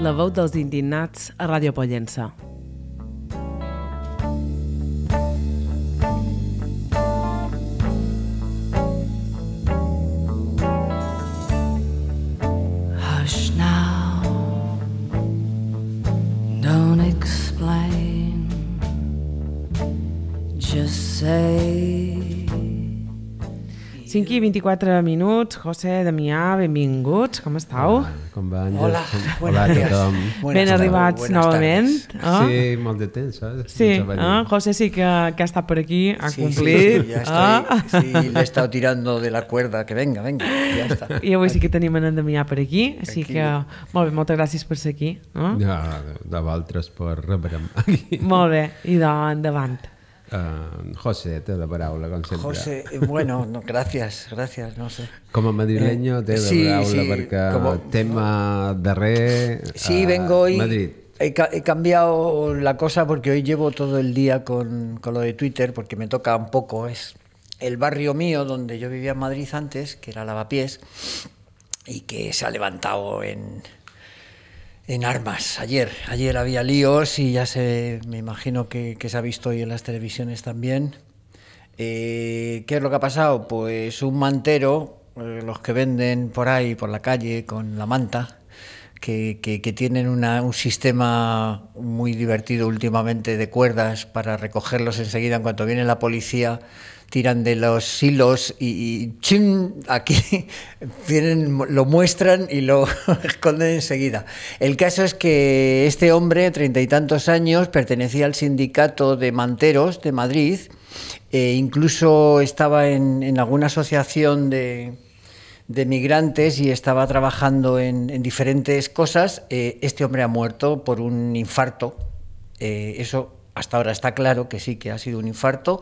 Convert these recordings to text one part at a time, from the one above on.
La veu dels indignats a Ràdio Pollença. Hush now, don't explain, just say. 5 i 24 minuts. José, Damià, benvinguts. Com estàu? Com va, Àngels? Hola, Hola a tothom. Ben arribats novament. Sí, molt de temps, saps? Sí, José sí que ha estat per aquí, ha cumplit. complit. Sí, le he estado tirando de la cuerda, que venga, ja està. I avui sí que tenim en Damià per aquí, així que molt bé, moltes gràcies per ser aquí. De vosaltres per rebrem aquí. Molt bé, i endavant. José, té la paraula, com sempre. José, bueno, no, gracias, no sé. Com a madrileño té la paraula, perquè tema darrer sí, vengo hoy. Madrid. He cambiado la cosa porque hoy llevo todo el día con lo de Twitter, porque me toca un poco. Es el barrio mío donde yo vivía en Madrid antes, que era Lavapiés, y que se ha levantado en armas. Ayer había líos y me imagino que se ha visto hoy en las televisiones también. ¿Qué es lo que ha pasado? Pues un mantero, los que venden por ahí, por la calle, con la manta, que tienen un sistema muy divertido últimamente de cuerdas para recogerlos enseguida en cuanto viene la policía. Tiran de los hilos y ¡chim! Aquí lo muestran y lo esconden enseguida. El caso es que este hombre, 30 y tantos años, pertenecía al sindicato de manteros de Madrid, incluso estaba en alguna asociación de migrantes y estaba trabajando en diferentes cosas. Este hombre ha muerto por un infarto. Eso hasta ahora está claro que sí, que ha sido un infarto.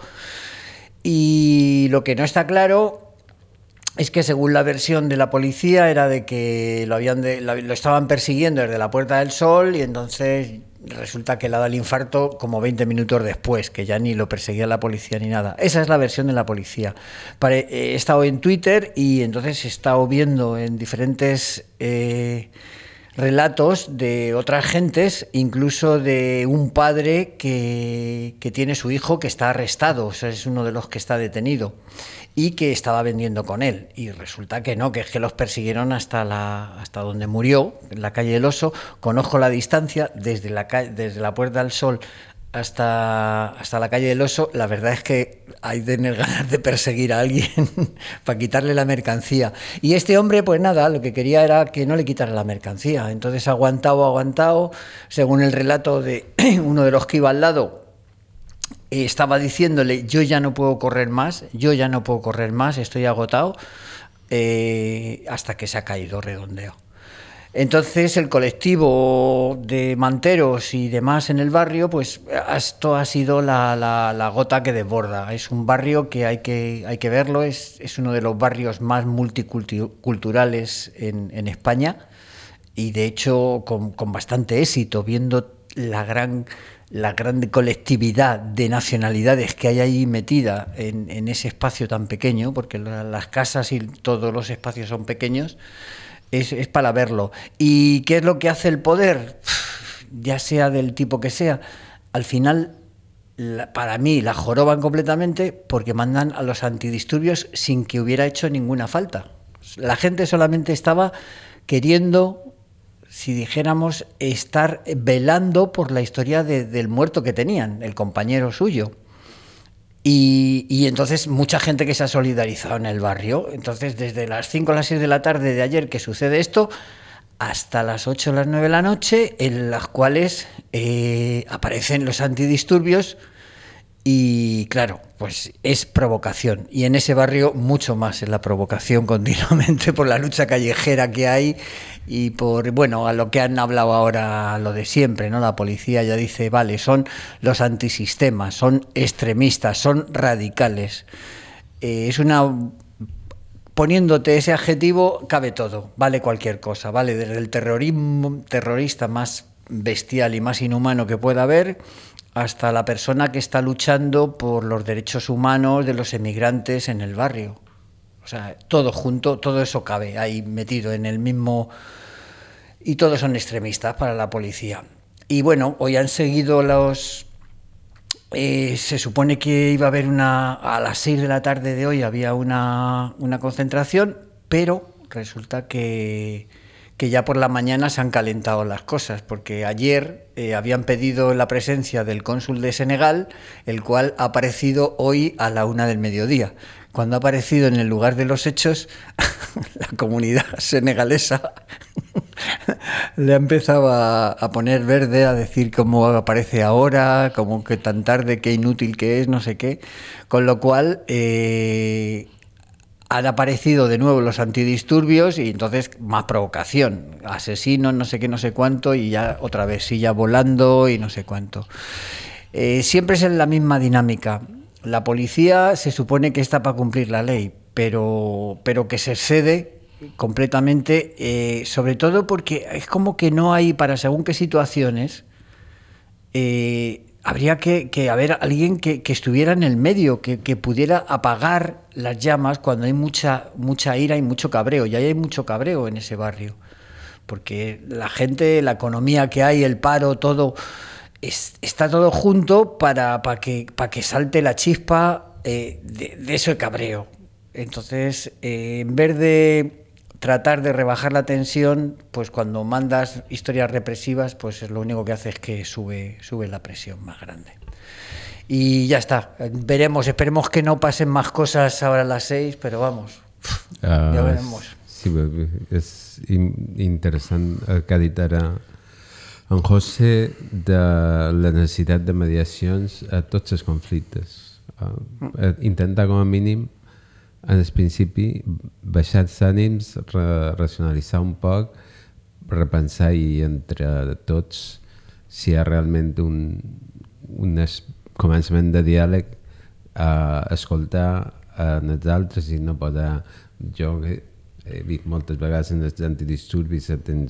Y lo que no está claro es que, según la versión de la policía, era de que lo estaban persiguiendo desde la Puerta del Sol, y entonces resulta que le ha dado el infarto como 20 minutos después, que ya ni lo perseguía la policía ni nada. Esa es la versión de la policía. He estado en Twitter y entonces he estado viendo en diferentes relatos de otras gentes, incluso de un padre que tiene su hijo que está arrestado, o sea, es uno de los que está detenido y que estaba vendiendo con él, y resulta que no, que es que los persiguieron hasta donde murió, en la calle del Oso. Conozco la distancia desde la Puerta del Sol hasta la calle del Oso. La verdad es que hay de tener ganas de perseguir a alguien para quitarle la mercancía. Y este hombre, pues nada, lo que quería era que no le quitara la mercancía. Entonces ha aguantado. Según el relato de uno de los que iba al lado, estaba diciéndole: yo ya no puedo correr más, estoy agotado, hasta que se ha caído redondeo. Entonces el colectivo de manteros y demás en el barrio, pues esto ha sido la gota que desborda. Es un barrio que hay que verlo, es uno de los barrios más multiculturales en España, y de hecho con bastante éxito, viendo la gran colectividad de nacionalidades que hay ahí metida en ese espacio tan pequeño, porque las casas y todos los espacios son pequeños. Es para verlo. ¿Y qué es lo que hace el poder? Ya sea del tipo que sea, al final, para mí, la joroban completamente, porque mandan a los antidisturbios sin que hubiera hecho ninguna falta. La gente solamente estaba queriendo, si dijéramos, estar velando por la historia del muerto que tenían, el compañero suyo. Y entonces mucha gente que se ha solidarizado en el barrio. Entonces, desde las 5 o las 6 de la tarde de ayer que sucede esto, hasta las 8 o las 9 de la noche, en las cuales aparecen los antidisturbios. Y claro, pues es provocación. Y en ese barrio mucho más es la provocación continuamente, por la lucha callejera que hay y por, bueno, a lo que han hablado ahora, lo de siempre, ¿no? La policía ya dice, vale, son los antisistemas, son extremistas, son radicales. Poniéndote ese adjetivo cabe todo, vale cualquier cosa, vale desde el terrorista más bestial y más inhumano que pueda haber, hasta la persona que está luchando por los derechos humanos de los emigrantes en el barrio. O sea, todo junto, todo eso cabe ahí metido en el mismo y todos son extremistas para la policía. Y bueno, hoy han seguido los... se supone que iba a haber a las 6 de la tarde de hoy había una concentración, pero resulta que ya por la mañana se han calentado las cosas, porque ayer habían pedido la presencia del cónsul de Senegal, el cual ha aparecido hoy a la 1 del mediodía. Cuando ha aparecido en el lugar de los hechos, la comunidad senegalesa le ha empezado a poner verde, a decir cómo aparece ahora, como que tan tarde, qué inútil que es, no sé qué. Con lo cual han aparecido de nuevo los antidisturbios y entonces más provocación. Asesinos, no sé qué, no sé cuánto, y ya otra vez silla volando y no sé cuánto. Siempre es en la misma dinámica. La policía se supone que está para cumplir la ley, pero que se excede completamente, sobre todo porque es como que no hay, para según qué situaciones, habría que haber alguien que estuviera en el medio, que pudiera apagar las llamas cuando hay mucha ira y mucho cabreo. Y ahí hay mucho cabreo en ese barrio, porque la gente, la economía que hay, el paro, todo... está todo junto para que salte la chispa de ese cabreo. Entonces, en vez de tratar de rebajar la tensión, pues cuando mandas historias represivas, pues lo único que hace es que sube la presión más grande. Y ya está, esperemos que no pasen más cosas ahora a las 6, pero vamos, ya veremos. Sí, és interessant el que ha dit ara en José, de la necessitat de mediacions a tots els conflictes. Intentar com a mínim en el principi baixar els ànims, racionalitzar un poc, repensar i entre tots si hi ha realment un començament de diàleg, escoltar en els altres i no poder... Jo he vist moltes vegades en els antidisturbis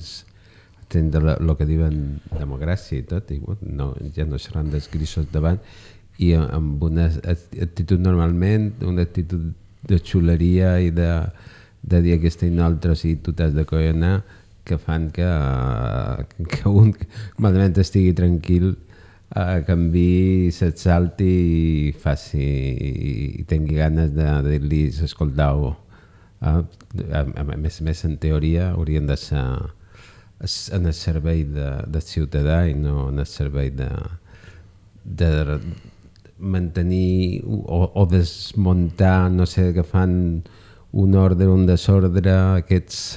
el que diuen democràcia i tot, i ja no seran dels grisos davant, i amb una actitud normalment, una actitud de xuleria i de dir que estem nosaltres i tu t'has de collonar, que fan que un malament estigui tranquil, canvi, s'exalti i faci i tingui ganes de dir-li escoltau. A més, en teoria haurien de ser en el servei del ciutadà i no en el servei de mantenir o desmuntar, no sé, que fan un ordre, un desordre, aquests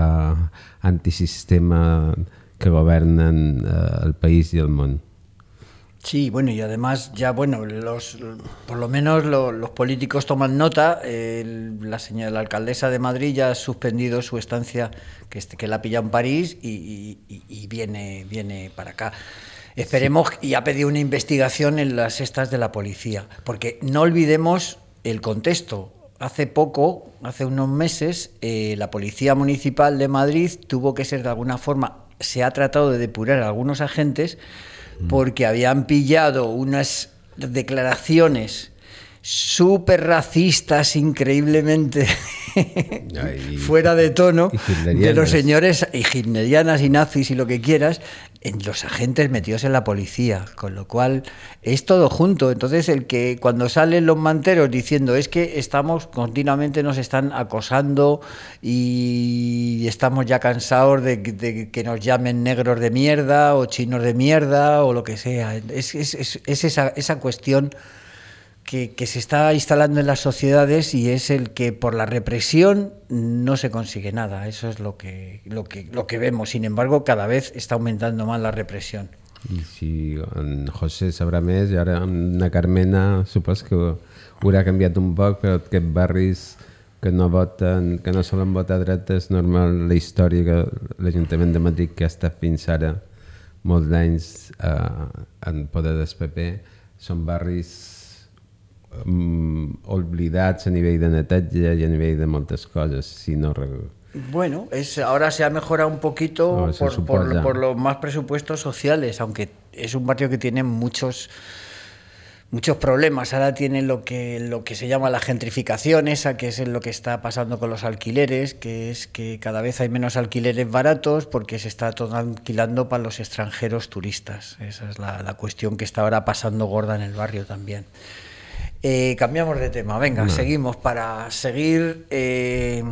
antisistema que governen el país i el món. Sí, bueno, y además ya, bueno, por lo menos los políticos toman nota. La alcaldesa de Madrid ya ha suspendido su estancia, que la ha pillado en París y viene para acá. Esperemos, y ha pedido una investigación en las estas de la policía, porque no olvidemos el contexto. Hace unos meses, la Policía Municipal de Madrid tuvo que ser de alguna forma, se ha tratado de depurar a algunos agentes, porque habían pillado unas declaraciones súper racistas, increíblemente fuera de tono, de los señores, y hitlerianas y nazis y lo que quieras, en los agentes metidos en la policía, con lo cual es todo junto. Entonces el que cuando salen los manteros diciendo es que continuamente nos están acosando y estamos ya cansados de que nos llamen negros de mierda o chinos de mierda o lo que sea, es esa cuestión que se está instalando en las sociedades, y es el que por la represión no se consigue nada. Eso es lo que vemos. Sin embargo, cada vez está aumentando más la represión. I si en José sabrà més, i ara amb na Carmena supos que haurà canviat un poc, però aquests barris que no solen votar dret, és normal la història que l'Ajuntament de Madrid, que ha estat fins ara molts d'anys en poder del PP, són barris oblidados a nivel de neteja y a nivel de muchas cosas. Si no... Bueno, ahora se ha mejorado un poquito por los más presupuestos sociales, aunque es un barrio que tiene muchos muchos problemas. Ahora tienen lo que se llama la gentrificación, esa que es lo que está pasando con los alquileres, que es que cada vez hay menos alquileres baratos porque se está todo alquilando para los extranjeros turistas. Esa es la cuestión que está ahora pasando gorda en el barrio también. Cambiamos de tema, venga, seguimos. Para seguir, ¿qué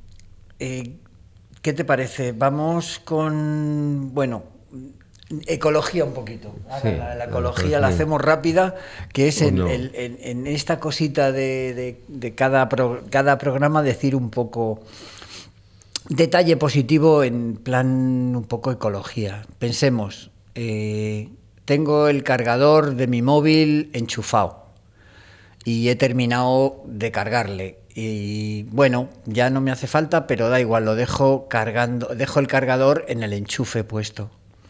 te parece? Vamos con, ecología un poquito. Sí, la ecología la hacemos rápida, que es en esta cosita de cada programa decir un poco detalle positivo en plan un poco ecología. Pensemos, tengo el cargador de mi móvil enchufado y he terminado de cargarle. Y bueno, ya no me hace falta, pero da igual, lo dejo cargando, dejo el cargador en el enchufe puesto.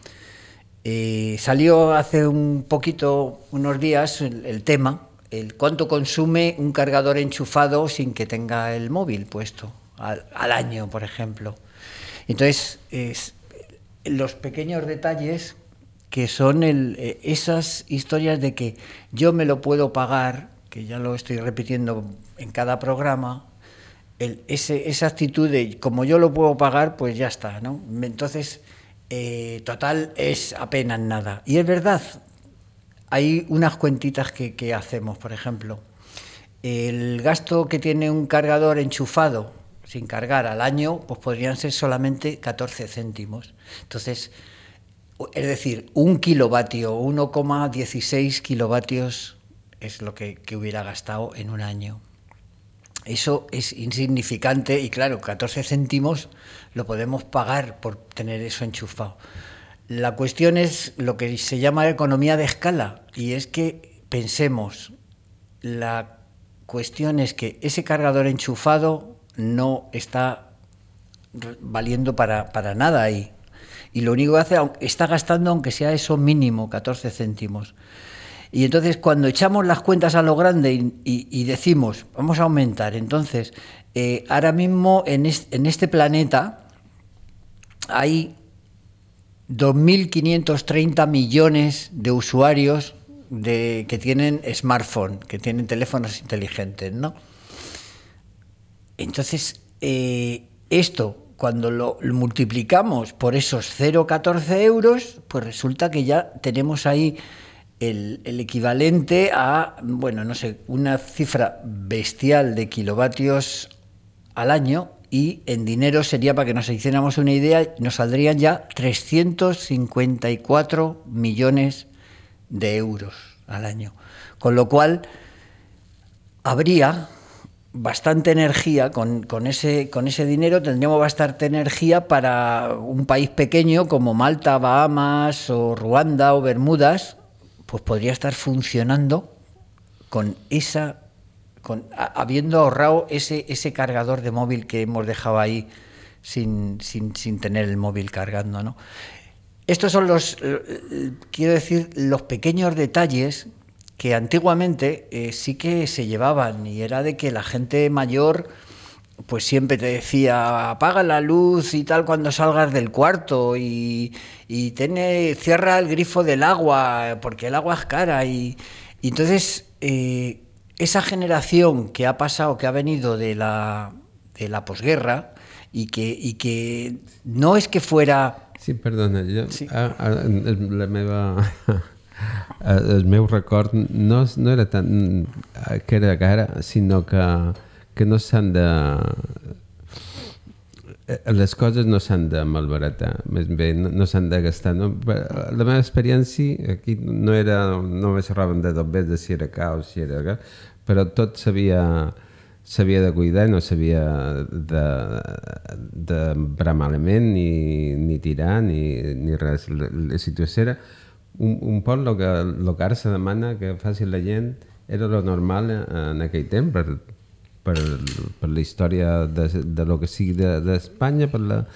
Salió hace unos días el tema, el cuánto consume un cargador enchufado sin que tenga el móvil puesto al año, por ejemplo. Entonces, los pequeños detalles que son esas historias de que yo me lo puedo pagar, que ya lo estoy repitiendo en cada programa, esa actitud de como yo lo puedo pagar, pues ya está, ¿no? Entonces, total, es apenas nada. Y es verdad, hay unas cuentitas que hacemos, por ejemplo, el gasto que tiene un cargador enchufado sin cargar al año, pues podrían ser solamente 14 céntimos. Entonces, es decir, 1 kilovatio, 1,16 kilovatios es lo que hubiera gastado en un año. Eso es insignificante y claro, 14 céntimos lo podemos pagar por tener eso enchufado. La cuestión es lo que se llama economía de escala y es que pensemos, la cuestión es que ese cargador enchufado no está valiendo para nada ahí y lo único que hace, está gastando aunque sea eso mínimo, 14 céntimos. Y entonces cuando echamos las cuentas a lo grande y decimos, vamos a aumentar, entonces ahora mismo en este planeta hay 2.530 millones de usuarios que tienen smartphone, que tienen teléfonos inteligentes, ¿no? Entonces, esto, cuando lo multiplicamos por esos 0,14 euros, pues resulta que ya tenemos ahí el equivalente a, una cifra bestial de kilovatios al año y en dinero sería, para que nos hiciéramos una idea, nos saldrían ya 354 millones de euros al año. Con lo cual, habría bastante energía con ese dinero, tendríamos bastante energía para un país pequeño como Malta, Bahamas o Ruanda o Bermudas, pues podría estar funcionando habiendo ahorrado ese cargador de móvil que hemos dejado ahí sin tener el móvil cargando, ¿no? Estos son los pequeños detalles que antiguamente sí que se llevaban, y era de que la gente mayor pues siempre te decía apaga la luz y tal cuando salgas del cuarto y cierra el grifo del agua porque el agua es cara y entonces esa generación que ha pasado, que ha venido de la posguerra y que no es que fuera... Sí, perdona, sí. El meu record no era tant que era cara, sinó que no s'han de... Les coses no s'han de malbaratar, més bé, no s'han de gastar. No? La meva experiència, aquí no me xerraven de dobbers, de si era car o si era car, però tot s'havia de cuidar, no s'havia d'emprar malament, ni tirar, ni res. La situació era un poc el que ara se demana que faci la gent, era lo normal en aquell temps, per la història de lo que sigui d'Espanya, per la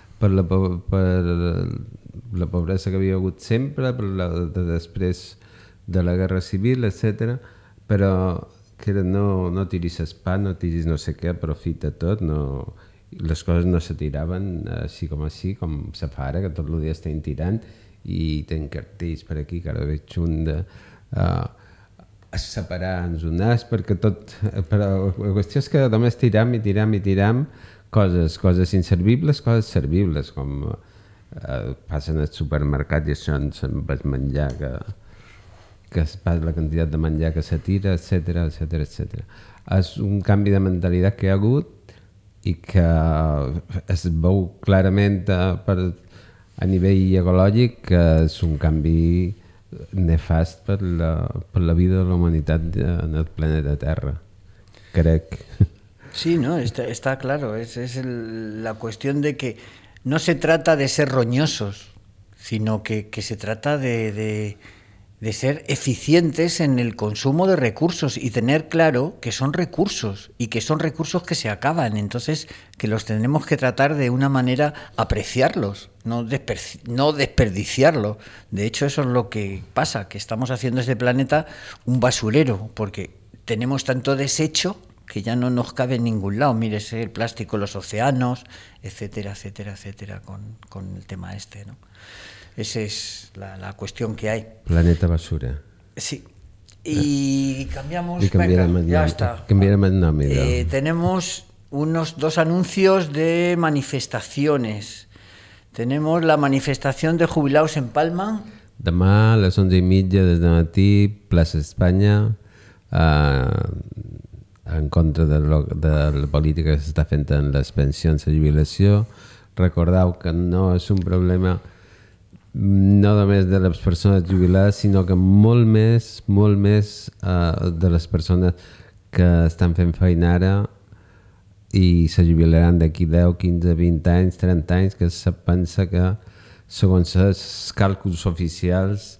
pobresa que havia hagut sempre, de després de la Guerra Civil, etc. Però que era no tiris espà, no tiris no sé què, aprofita tot, les coses no se tiraven així, com se fa ara, que tot el dia estem tirant, i tenc cartells per aquí, que ara veig un de... separar-nos unes, perquè tot... Però la qüestió és que només tiram coses inservibles, coses servibles, com passen al supermercat i això ens va menjar que es pas la quantitat de menjar que se tira, etc. És un canvi de mentalitat que hi ha hagut i que es veu clarament a nivell ecològic que és un canvi nefast per la vida de la humanitat en el planeta Terra, crec. Sí, no, está claro, es la cuestión de que no se trata de ser roñosos, sino que se trata de ser eficientes en el consumo de recursos y tener claro que son recursos y que son recursos que se acaban, entonces que los tenemos que tratar de una manera, apreciarlos, no desperdiciarlos. De hecho, eso es lo que pasa, que estamos haciendo este planeta un basurero, porque tenemos tanto desecho que ya no nos cabe en ningún lado. Mírese el plástico en los océanos, etcétera, con el tema este, ¿no? Esa es la cuestión que hay. Planeta basura. Sí. Y cambiamos. Ya está. Tenemos unos 2 anuncios de manifestaciones. Tenemos la manifestación de jubilados en Palma. Demà a les 11:30 des de matí, plaça Espanya, en contra de la política que s'està fent en les pensions de jubilació. Recordeu que no és un problema no només de les persones jubilades, sinó que molt més de les persones que estan fent feina ara i se jubilaran d'aquí 10, 15, 20 anys, 30 anys, que se pensa que, segons els càlculs oficials,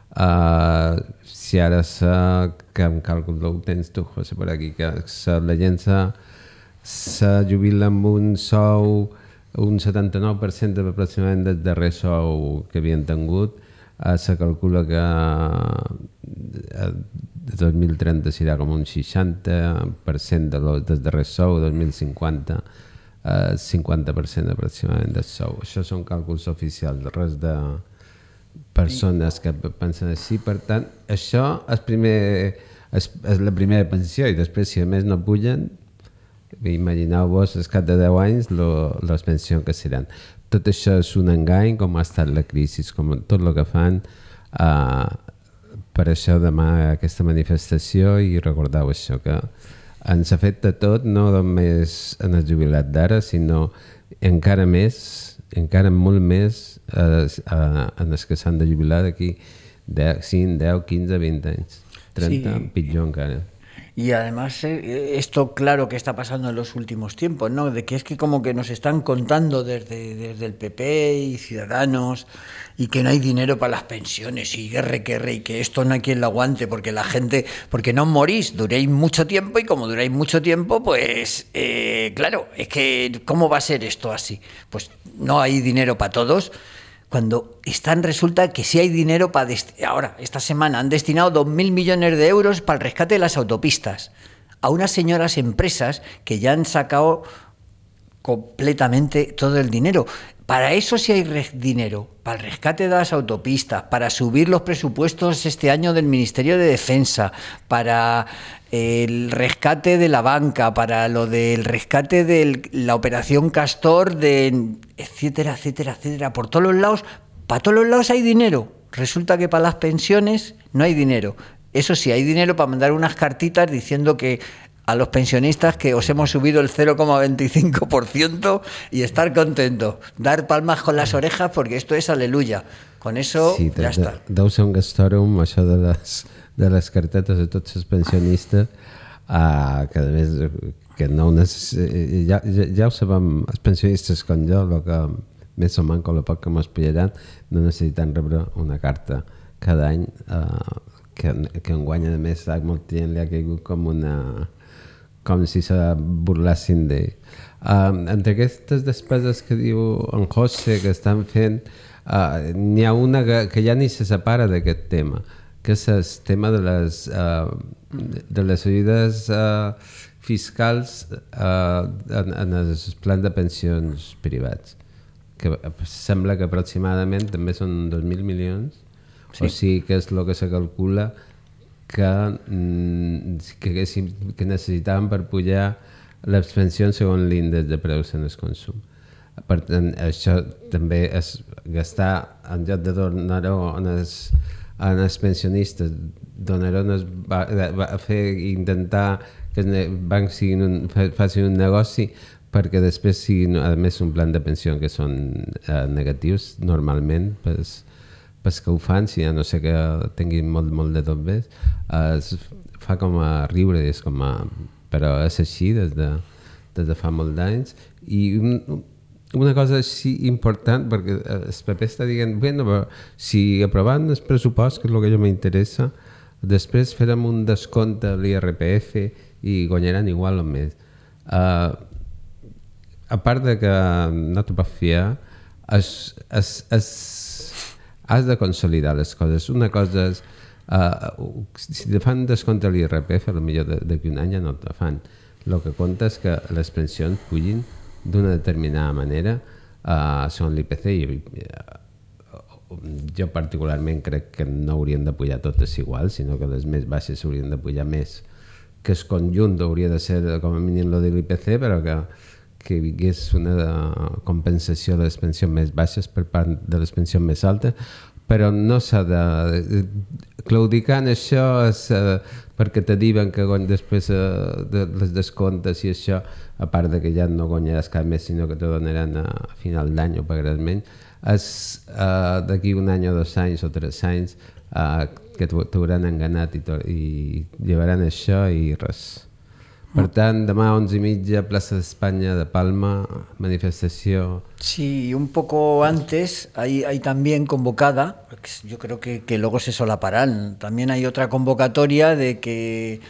si ara que un càlcul ho tens tu, José, per aquí, que la gent se jubila amb un sou, un 79% aproximadament del darrer sou que havien tingut, se calcula que de 2030 serà com un 60% del darrer sou, 2050 50% aproximadament del sou. Això són càlculs oficials, res de persones que pensen així. Per tant, això és la primera pensió i després, si a més no pugen, imagineu-vos cada 10 anys les pensions que seran. Tot això és un engany, com ha estat la crisi, com tot el que fan. Per això demà aquesta manifestació, i recordeu això, que ens afecta tot, no només en el jubilat d'ara, sinó encara molt més en els que s'han de jubilar d'aquí 5, 10, 15, 20 anys. 30, sí. Pitjor encara. Y además esto claro que está pasando en los últimos tiempos, ¿no? De que es que como que nos están contando desde el PP y Ciudadanos y que no hay dinero para las pensiones y guerre y que esto no hay quien lo aguante porque la gente, porque no morís, duréis mucho tiempo y como duráis mucho tiempo, pues claro, es que ¿cómo va a ser esto así? Pues no hay dinero para todos. Cuando resulta que sí hay dinero para... Ahora, esta semana han destinado 2.000 millones de euros para el rescate de las autopistas a unas señoras empresas que ya han sacado completamente todo el dinero. Para eso sí hay dinero, para el rescate de las autopistas, para subir los presupuestos este año del Ministerio de Defensa, para el rescate de la banca, para lo del rescate de la operación Castor, etcétera. Por todos los lados, para todos los lados hay dinero. Resulta que para las pensiones no hay dinero. Eso sí, hay dinero para mandar unas cartitas diciendo que a los pensionistas que os hemos subido el 0,25% y estar contentos, dar palmas con las orejas porque esto es aleluya. Con eso sí, ja està. Deu ser un gastòrum, això de les cartetes de tots els pensionistes, que a més que no ja ho sabem, els pensionistes com jo, el que més o menys, el poc que m'esperaran, no necessiten rebre una carta cada any, que enguany a més molta gent li ha caigut com si se burlassin d'ell. Entre aquestes despeses que diu en José que estan fent, n'hi ha una que ja ni se separa d'aquest tema, que és el tema de les ajudes fiscals en els plans de pensions privats, que sembla que aproximadament també són 2.000 milions, sí. O sigui que és el que se calcula que necessitaven per pujar les pensions segons l'índex de preus en el consum. Per tant, això també és gastar, en lloc de donar-ho als pensionistes, donar-ho a fer, intentar que els bancs facin un negoci perquè després siguin, a més, un plan de pensió que són negatius normalment, pels que ho fan, si ja no sé que tinguin molt de tot bé, es fa com a riure, però és així des de fa molt d'anys. I una cosa així important, perquè el PP està dient, bueno, però si aprovant el pressupost, que és el que jo m'interessa, després farem un descompte a l'IRPF i guanyaran igual o més. A part de que no t'ho pots fiar, has de consolidar les coses. Una cosa és, si te fan descompte a l'IRPF, potser d'aquí un any ja no te fan. El que compta és que les pensions pugin d'una determinada manera segons l'IPC. Jo particularment crec que no haurien de pujar totes igual, sinó que les més baixes haurien de pujar més, que el conjunt hauria de ser com a mínim el de l'IPC, però que hi hagués una compensació de les pensions més baixes per part de les pensions més altes, però no s'ha de... Claudicant això és perquè te diuen que després de les descomptes i això, a part de que ja no guanyaràs cap més, sinó que te donaran a final d'any o pagaràs menys, és d'aquí un any o 2 anys o 3 anys que t'hauran enganat i llevaran això i res. Per tant, demà a 11:30, plaça d'Espanya de Palma, manifestació. Sí, un poco antes hay también convocada, yo creo que luego se solaparán, también hay otra convocatoria de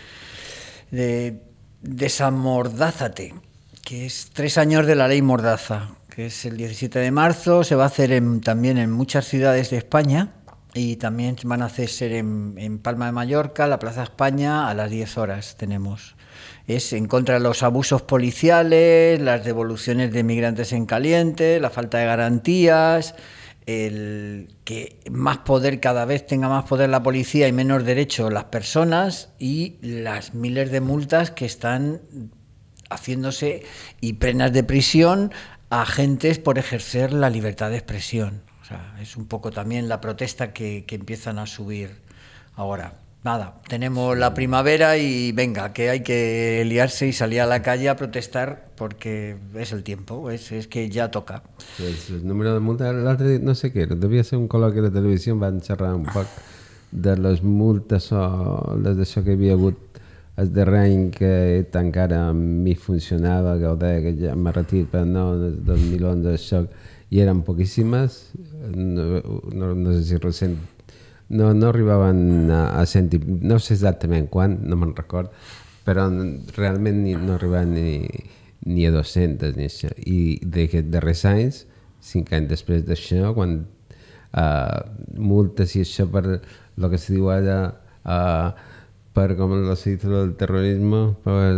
Desamordázate, que es 3 años de la ley Mordaza, que es el 17 de marzo, se va a hacer también en muchas ciudades de España y también van a hacer en Palma de Mallorca, la Plaza España, a las 10 horas tenemos. Es en contra de los abusos policiales, las devoluciones de migrantes en caliente, la falta de garantías, el que más poder, cada vez tenga más poder la policía y menos derechos las personas, y las miles de multas que están haciéndose y penas de prisión a agentes por ejercer la libertad de expresión. O sea, es un poco también la protesta que empiezan a subir ahora. Nada, tenemos la primavera y venga, que hay que liarse y salir a la calle a protestar porque es el tiempo, es que ja toca. Pues el número de multes, l'altre no sé què, devia ser un col·loqui de televisió, van xerrar un poc de les multes o les d'això que hi havia hagut el darrer any que encara a mi funcionava, que ho deia que ja m'ha retirat, però no, el 2011 això, i eren poquíssimes, no sé si recent. No arribaven a sentir, no sé exactament quan, no me'n record, però realment no arribaven ni a 200 ni això. I d'aquests darrers anys, 5 anys després d'això, quan multes i això per el que se diu ara, per com se diu el terrorisme,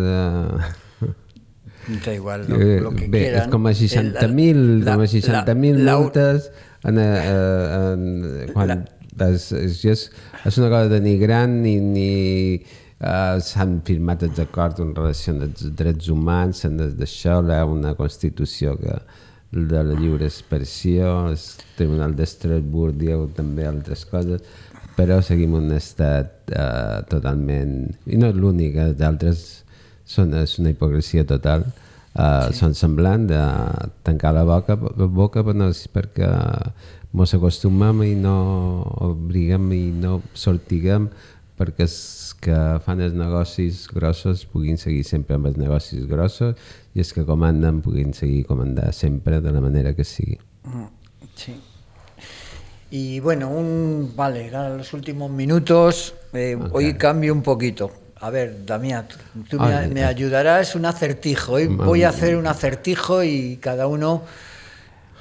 Da igual, lo que bé, quieran. és com a 60.000 multes quan... És una cosa denigrant ni s'han firmat els acords en relació amb els drets humans, d'això hi ha una Constitució de la lliure expressió, el Tribunal d'Estrasburg diu també altres coses, però seguim un estat totalment... I no és l'únic, els altres és una hipocresia total, són semblants de tancar la boca perquè mos acostumem i no obliguem i no sortiguem perquè els que fan els negocis grossos puguin seguir sempre amb els negocis grossos i els que comanden puguin seguir comandar sempre de la manera que sigui. Sí. Y bueno, vale, los últimos minutos, okay. Hoy cambio un poquito. A ver, Damián, tú me ayudarás un acertijo. Hoy voy a hacer un acertijo y cada uno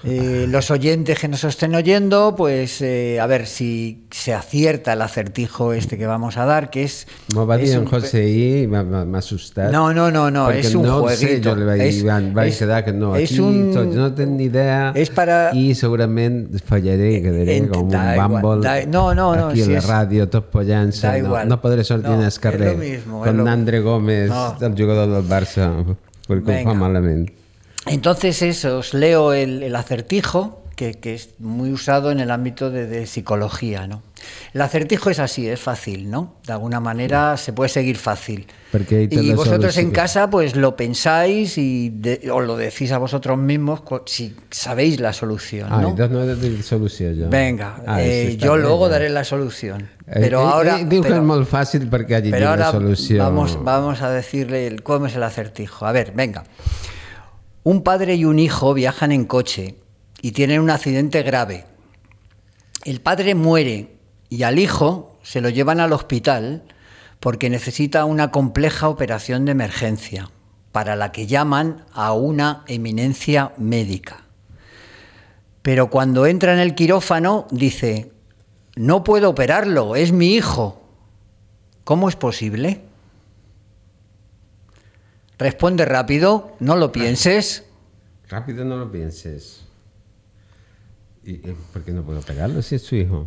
Los oyentes que nos estén oyendo, pues a ver si se acierta el acertijo este que vamos a dar, que es... M'ho va dir en José i m'ha assustat. No, és un no jueguito. Sé, jo li vaig dir, vaig quedar que no, aquí tots no tenen ni idea i segurament fallaré i quedaré com un bàmbol aquí a la ràdio, tot pollant-se, no podré sortir en el carrer con Andre Gómez, el jugador del Barça, perquè ho fa malament. Entonces eso, os leo el acertijo, que es muy usado en el ámbito de psicología, ¿no? El acertijo es así, es fácil, ¿no? De alguna manera se puede seguir fácil. Y vosotros en casa pues lo pensáis y os lo decís a vosotros mismos si sabéis la solución, ¿no? Entonces no he de dir solució, jo. Venga, yo luego daré la solución. Pero ahora... Diu que és molt fàcil perquè hagi dit la solució. Vamos a decirle cómo es el acertijo. A ver, venga. Un padre y un hijo viajan en coche y tienen un accidente grave. El padre muere y al hijo se lo llevan al hospital porque necesita una compleja operación de emergencia, para la que llaman a una eminencia médica. Pero cuando entra en el quirófano dice: no puedo operarlo, es mi hijo. ¿Cómo es posible? Responde rápido, no lo pienses. Rápido, no lo pienses. ¿Y por qué no puedo pegarlo si es su hijo?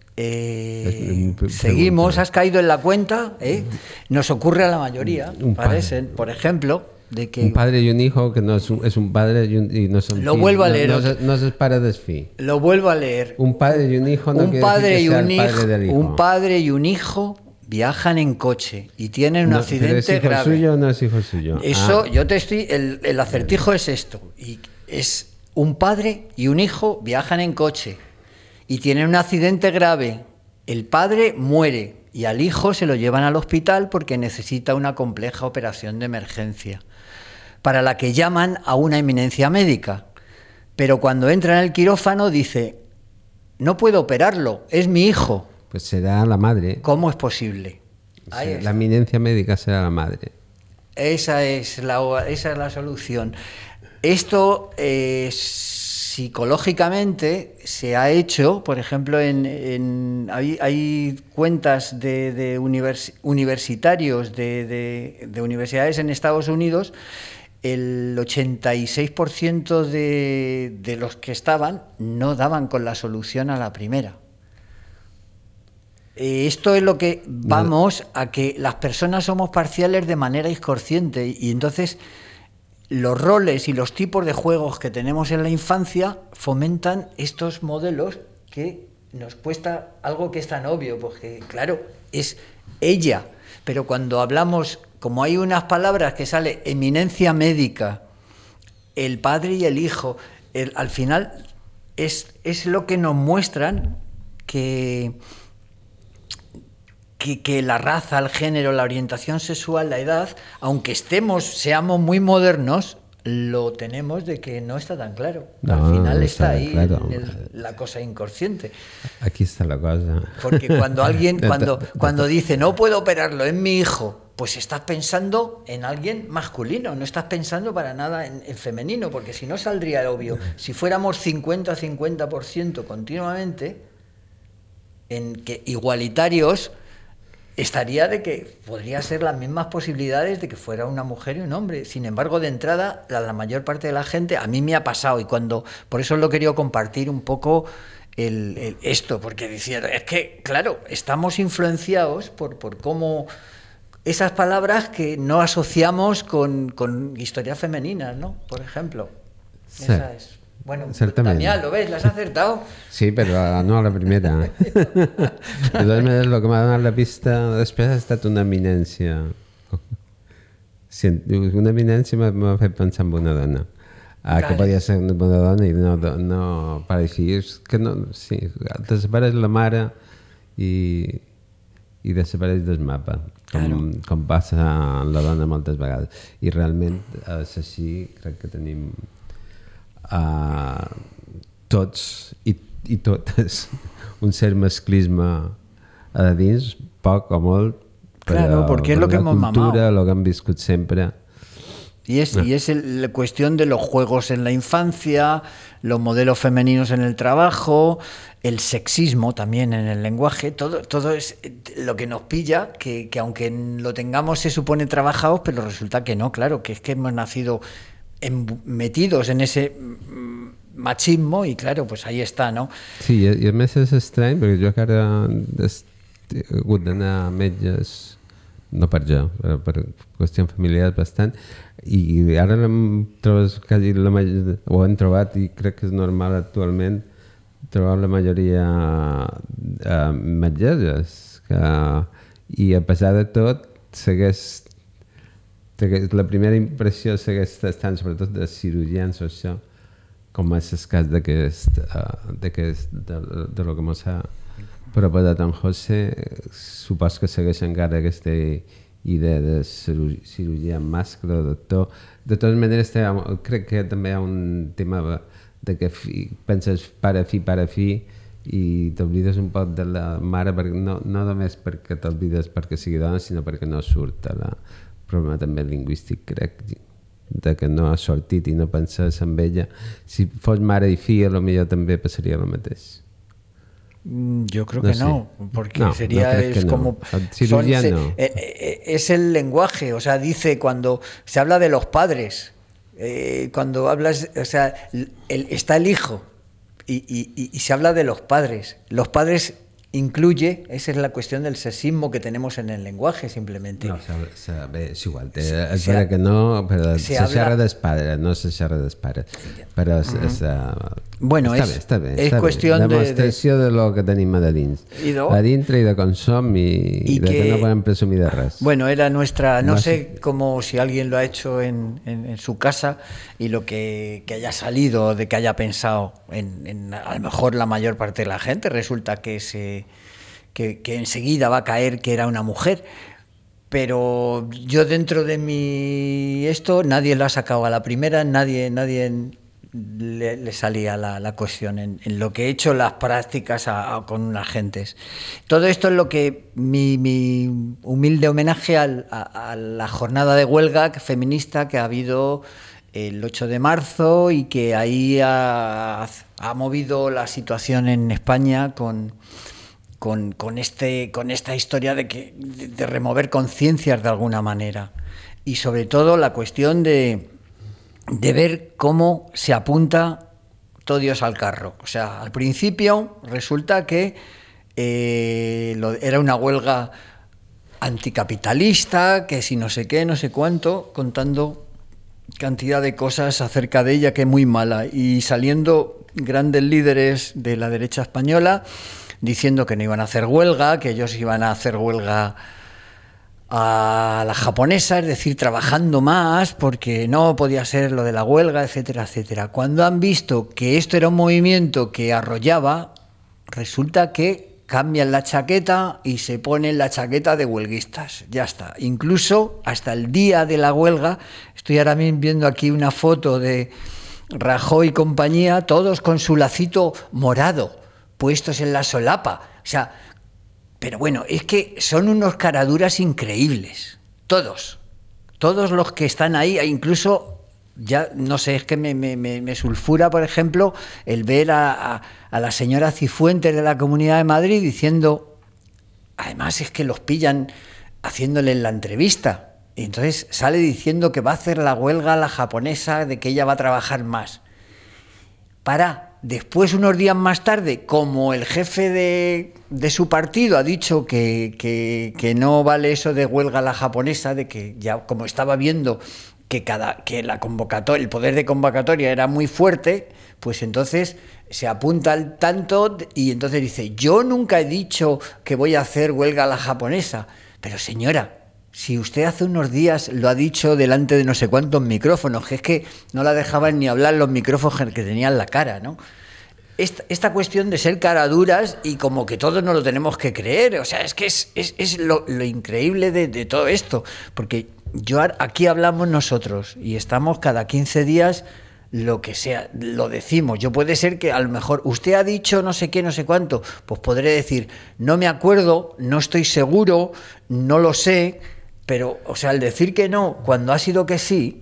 Seguimos, has caído en la cuenta, nos ocurre a la mayoría, parece, por ejemplo, de que... Un padre y un hijo que no es un padre y no son... Lo vuelvo a leer. No es para desfi. Lo vuelvo a leer. Un padre y un hijo no quiere decir que sea el padre del hijo. Un padre y un hijo viajan en coche y tienen un accidente grave. ¿Es hijo suyo o no es hijo suyo? Eso, yo te estoy... El acertijo es esto. Y es un padre y un hijo viajan en coche y tienen un accidente grave. El padre muere y al hijo se lo llevan al hospital porque necesita una compleja operación de emergencia, para la que llaman a una eminencia médica. Pero cuando entra en el quirófano dice: no puedo operarlo, es mi hijo. Pues será la madre. ¿Cómo es posible? La eminencia médica será la madre. Esa es la solución. Esto psicológicamente se ha hecho, por ejemplo, hay cuentas de universitarios de universidades en Estados Unidos. El 86% de los que estaban no daban con la solución a la primera. Esto es lo que vamos a que las personas somos parciales de manera inconsciente, y entonces los roles y los tipos de juegos que tenemos en la infancia fomentan estos modelos que nos cuesta algo que es tan obvio, porque claro, es ella, pero cuando hablamos, como hay unas palabras que sale eminencia médica, el padre y el hijo, al final es lo que nos muestran que la raza, el género, la orientación sexual, la edad, aunque seamos muy modernos, lo tenemos de que no está tan claro. Al final está ahí claro. La cosa inconsciente. Aquí está la cosa. Porque cuando alguien, cuando dice no puedo operarlo, es mi hijo, pues estás pensando en alguien masculino, no estás pensando para nada en femenino, porque si no saldría obvio. Si fuéramos 50% continuamente, en que igualitarios, estaría de que podría ser las mismas posibilidades de que fuera una mujer y un hombre. Sin embargo, de entrada, la mayor parte de la gente, a mí me ha pasado, y por eso lo he querido compartir un poco esto, porque decía, es que, claro, estamos influenciados por cómo esas palabras que no asociamos con historias femeninas, ¿no? Por ejemplo. Sí. Esa es. Bueno, Damián, ¿lo ves? ¿La has acertado? Sí, però no a la primera. De totes maneres, el que m'ha donat la pista després ha estat una eminència. Una eminència m'ha fet pensar en una dona. Que podia ser una bona dona i no pareixia. És que no, sí, desapareix la mare i desapareix del mapa, com passa amb la dona moltes vegades. I realment és així, crec que tenim tots i totes un cert masclisme a dins, poc o molt, claro, porque es lo que hemos cultura, mamado. lo que han viscut sempre, Y es la cuestión de los juegos en la infancia, los modelos femeninos en el trabajo, el sexismo también en el lenguaje, todo es lo que nos pilla, que aunque lo tengamos se supone trabajados, pero resulta que no, claro, que es que hemos nacido metidos en ese machismo i claro, pues ahí està, no? Sí, i a més és estrany perquè jo encara he hagut d'anar a metges, no per jo, però per qüestions familiars bastant, i ara trobes quasi ho hem trobat i crec que és normal actualment trobar la majoria metgesses i a pesar de tot la primera impressió segueix estant sobretot de cirurgians o això com és el cas de lo que mos ha proposat en José. Supos que segueix encara aquesta idea de cirurgia màscara, doctor. De totes maneres, crec que també hi ha un tema de que penses pare, fi, i t'oblides un poc de la mare, no només perquè t'oblides perquè sigui dona, sinó perquè no surt el problema també lingüístic, crec, de que no ha sortit i no penses en ella. Si fos mare i fill, potser també passaria el mateix. Yo creo que no, porque sería es como es el lenguaje, o sea, dice cuando se habla de los padres, cuando hablas, o sea, está el hijo y se habla de los padres incluye, esa es la cuestión del sexismo que tenemos en el lenguaje, simplemente. No, és igual, és vera que no, però se xerra dels pares, no se xerra dels pares. Però bueno, està bé. És qüestió de... Demostració de lo que tenim a dins. A dintre i de consum i de que no podem presumir de res. Bueno, era nuestra, no sé cómo si alguien lo ha hecho en su casa y lo que haya salido, de que haya pensado en a lo mejor la mayor parte de la gente, resulta que enseguida va a caer que era una mujer, pero yo dentro de nadie lo ha sacado a la primera, nadie le salía la cuestión en lo que he hecho las prácticas con unas gentes. Todo esto es lo que mi humilde homenaje a la jornada de huelga feminista que ha habido el 8 de marzo y que ahí ha movido la situación en España con esta historia de remover conciencias de alguna manera, y sobre todo la cuestión de ver cómo se apunta todo Dios al carro. O sea, al principio resulta que era una huelga anticapitalista, que si no sé qué, no sé cuánto, contando cantidad de cosas acerca de ella que es muy mala, y saliendo grandes líderes de la derecha española diciendo que no iban a hacer huelga, que ellos iban a hacer huelga a la japonesa, es decir, trabajando más porque no podía ser lo de la huelga, etcétera, etcétera. Cuando han visto que esto era un movimiento que arrollaba, resulta que cambian la chaqueta y se ponen la chaqueta de huelguistas. Ya está. Incluso hasta el día de la huelga, estoy ahora mismo viendo aquí una foto de Rajoy y compañía, todos con su lacito morado, puestos en la solapa. O sea, pero bueno, es que son unos caraduras increíbles. Todos los que están ahí, incluso, ya no sé, es que me sulfura, por ejemplo, el ver a la señora Cifuentes de la Comunidad de Madrid diciendo, además es que los pillan haciéndole la entrevista, y entonces sale diciendo que va a hacer la huelga a la japonesa, de que ella va a trabajar más. Después, unos días más tarde, como el jefe de su partido ha dicho que no vale eso de huelga a la japonesa, de que ya como estaba viendo que la convocatoria, el poder de convocatoria era muy fuerte, pues entonces se apunta al tanto y entonces dice, yo nunca he dicho que voy a hacer huelga a la japonesa. Pero señora, si usted hace unos días lo ha dicho delante de no sé cuántos micrófonos, que es que no la dejaban ni hablar los micrófonos que tenían la cara, ¿no? Esta cuestión de ser caraduras y como que todos nos lo tenemos que creer, o sea, es que es lo increíble de todo esto, porque aquí hablamos nosotros y estamos cada 15 días, lo que sea, lo decimos. Yo puede ser que a lo mejor usted ha dicho no sé qué, no sé cuánto, pues podré decir, no me acuerdo, no estoy seguro, no lo sé, pero, o sea, al decir que no, cuando ha sido que sí,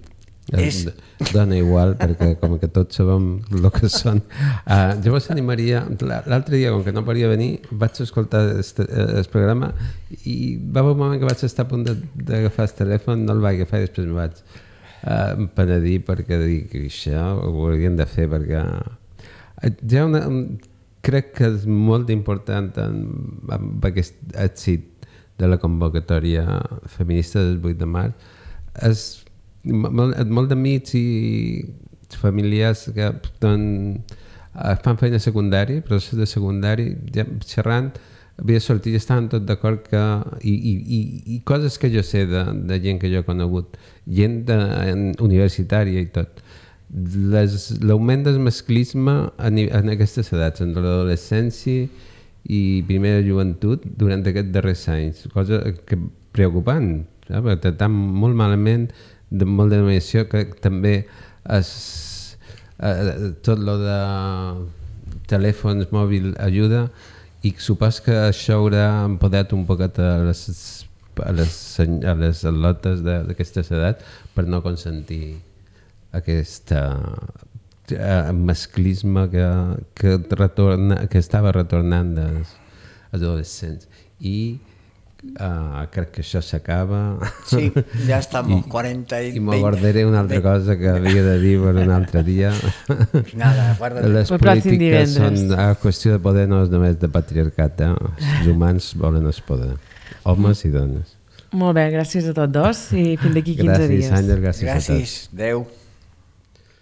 Dona igual, perquè com que tots sabem el que són. Llavors animaria... L'altre dia, com que no podia venir, vaig escoltar el programa i va haver un moment que vaig estar a punt d'agafar el telèfon, no el vaig agafar i després me vaig penedir perquè dic que això ho haurien de fer perquè crec que és molt important amb aquest èxit de la convocatòria feminista del 8 de març és molt d'amics i familiars que fan feina secundària, processos de secundari, ja xerrant, havia sortit i estaven tots d'acord que i coses que jo sé de gent que jo he conegut, gent universitària i tot. L'augment del masclisme en aquestes edats, en l'adolescència i primera joventut durant aquests darrers anys, cosa que preocupant, perquè tractant molt malament de molt de denominació que també tot lo de telèfons mòbils ajuda i supos que això haurà empoderat un poquet a les al·lotes d'aquestes edats per no consentir aquest masclisme que estava retornant dels adolescents i crec que això s'acaba. Sí, ya estamos, 40 y 20. I m'abordaré una altra cosa que havia de dir per un altre dia. Nada, guarda-te. Les polítiques són qüestió de poder, no és només de patriarcat. Els humans volen el poder, homes i dones. Molt bé, gràcies a tots dos i fins d'aquí 15 dies. Gràcies, Àngel, gràcies a tots. Gràcies, adeu.